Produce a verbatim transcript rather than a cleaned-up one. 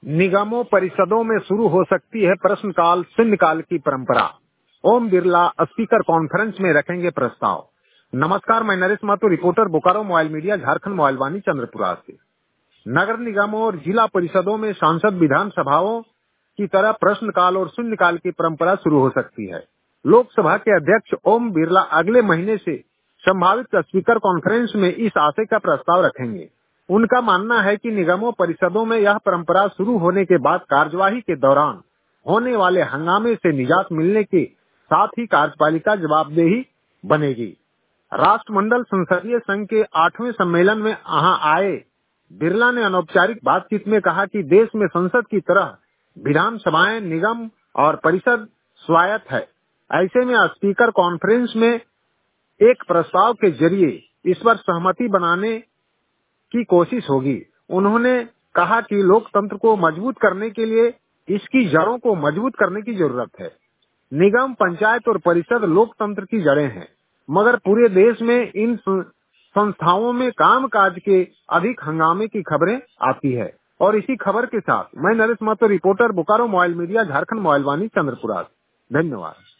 निगमों परिषदों में शुरू हो सकती है प्रश्नकाल शून्यकाल की परंपरा। ओम बिरला स्पीकर कॉन्फ्रेंस में रखेंगे प्रस्ताव। नमस्कार, मैं Naresh Mahto, reporter Bokaro mobile media, Jharkhand mobile Vani Chandrapura से। नगर निगमों और जिला परिषदों में सांसद विधानसभाओं की तरह प्रश्नकाल और शून्यकाल की परंपरा शुरू हो सकती है। लोकसभा के अध्यक्ष ओम बिरला अगले महीने से संभावित स्पीकर कॉन्फ्रेंस में इस आशय का प्रस्ताव रखेंगे। उनका मानना है कि निगमों परिषदों में यह परंपरा शुरू होने के बाद कार्यवाही के दौरान होने वाले हंगामे से निजात मिलने के साथ ही कार्यपालिका जवाबदेही बनेगी। राष्ट्रमंडल संसदीय संघ के आठवें सम्मेलन में यहाँ आए बिरला ने अनौपचारिक बातचीत में कहा कि देश में संसद की तरह विधानसभाएं, निगम और परिषद स्वायत्त है। ऐसे में स्पीकर कॉन्फ्रेंस में एक प्रस्ताव के जरिए इस पर सहमति बनाने की कोशिश होगी। उन्होंने कहा कि लोकतंत्र को मजबूत करने के लिए इसकी जड़ों को मजबूत करने की जरूरत है। निगम, पंचायत और परिषद लोकतंत्र की जड़ें हैं, मगर पूरे देश में इन संस्थाओं में कामकाज के अधिक हंगामे की खबरें आती है। और इसी खबर के साथ मैं Naresh Mahto, reporter Bokaro mobile media, Jharkhand mobile Vani Chandrapura. धन्यवाद।